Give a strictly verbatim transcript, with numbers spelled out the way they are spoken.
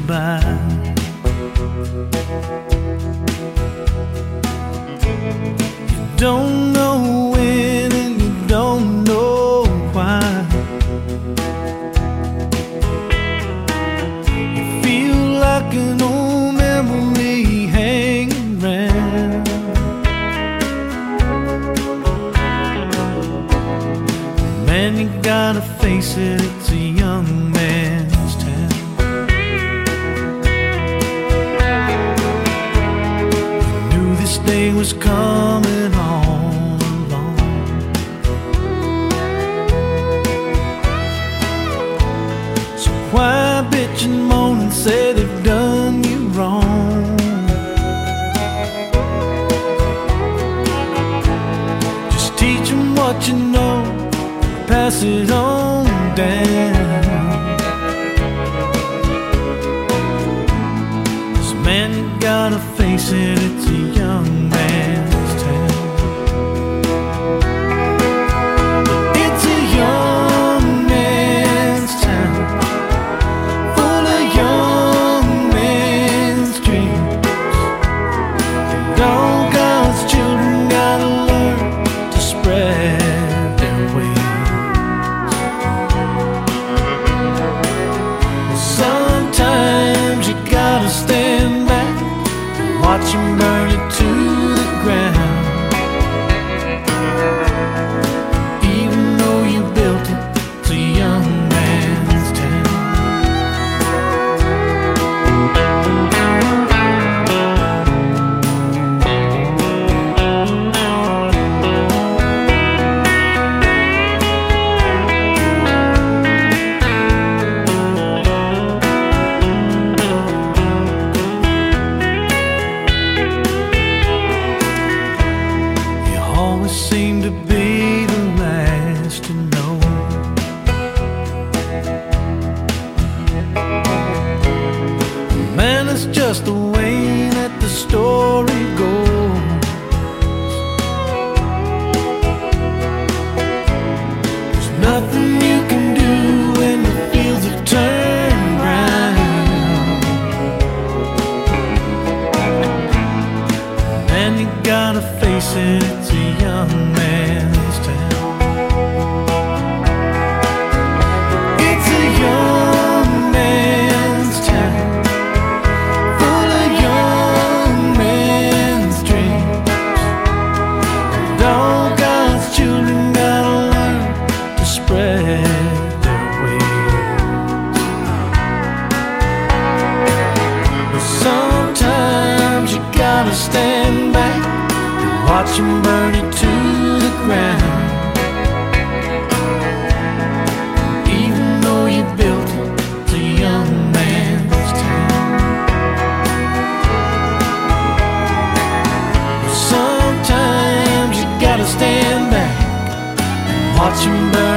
goodbye. You don't know when and you don't know why. You feel like an old memory hanging around. Man, you gotta face it, it's a young man's town. You knew this day was coming all along. So why bitch and moan and say they've done you wrong? Just teach them what you know, pass it on down. 'Cause man, you gotta face it, it's a young man's town. It's a young man's town, full of young men's dreams. And all God's children gotta learn to spread their wings. Sometimes you gotta stand back and watch them burn it to the ground. Even though you built it, it's a young man's town. Always seem to be the last to know. Man, it's just the way that the story goes. There's nothing you can do when the fields have turned brown. Man, you gotta face it, it's a young man's town. It's a young man's town, full of young men's dreams. And all God's children gotta learn to spread their wings. But sometimes you gotta stand back, watch them burn it to the ground. Even though you built it, it's a young man's town. But sometimes you gotta stand back and watch them burn